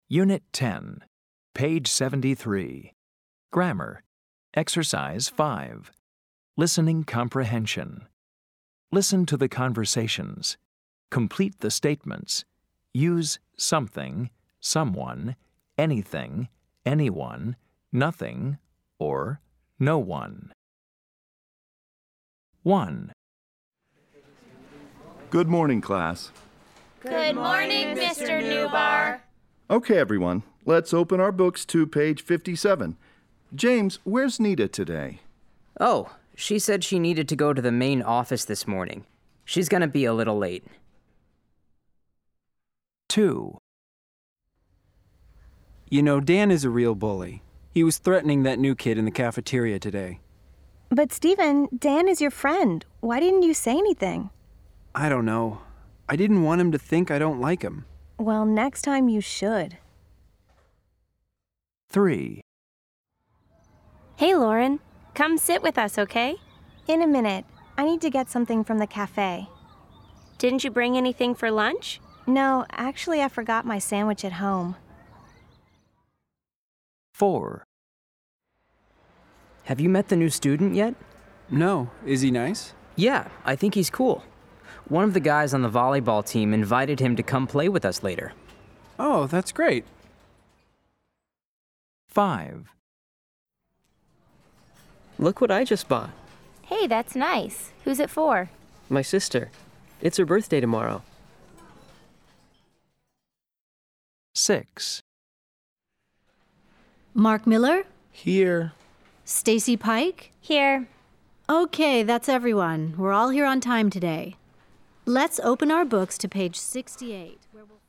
Unit 10, page 73. Grammar. Exercise 5. Listening comprehension. Listen to the conversations. Complete the statements. Use something, someone, anything, anyone, nothing, or no one. 1. Good morning, class. Good morning, Mr. Newbar. Okay, everyone, let's open our books to page 57. James, where's Nita today? Oh, she said she needed to go to the main office this morning. She's gonna be a little late. 2. You know, Dan is a real bully. He was threatening that new kid in the cafeteria today. But Stephen, Dan is your friend. Why didn't you say anything? I don't know. I didn't want him to think I don't like him. Well, next time you should. 3. Hey, Lauren. Come sit with us, okay? In a minute. I need to get something from the cafe. Didn't you bring anything for lunch? No, actually I forgot my sandwich at home. 4. Have you met the new student yet? No, is he nice? Yeah, I think he's cool. One of the guys on the volleyball team invited him to come play with us later. Oh, that's great. 5. Look what I just bought. Hey, that's nice. Who's it for? My sister. It's her birthday tomorrow. 6. Mark Miller? Here. Stacy Pike? Here. Okay, that's everyone. We're all here on time today. Let's open our books to page 68, where we'll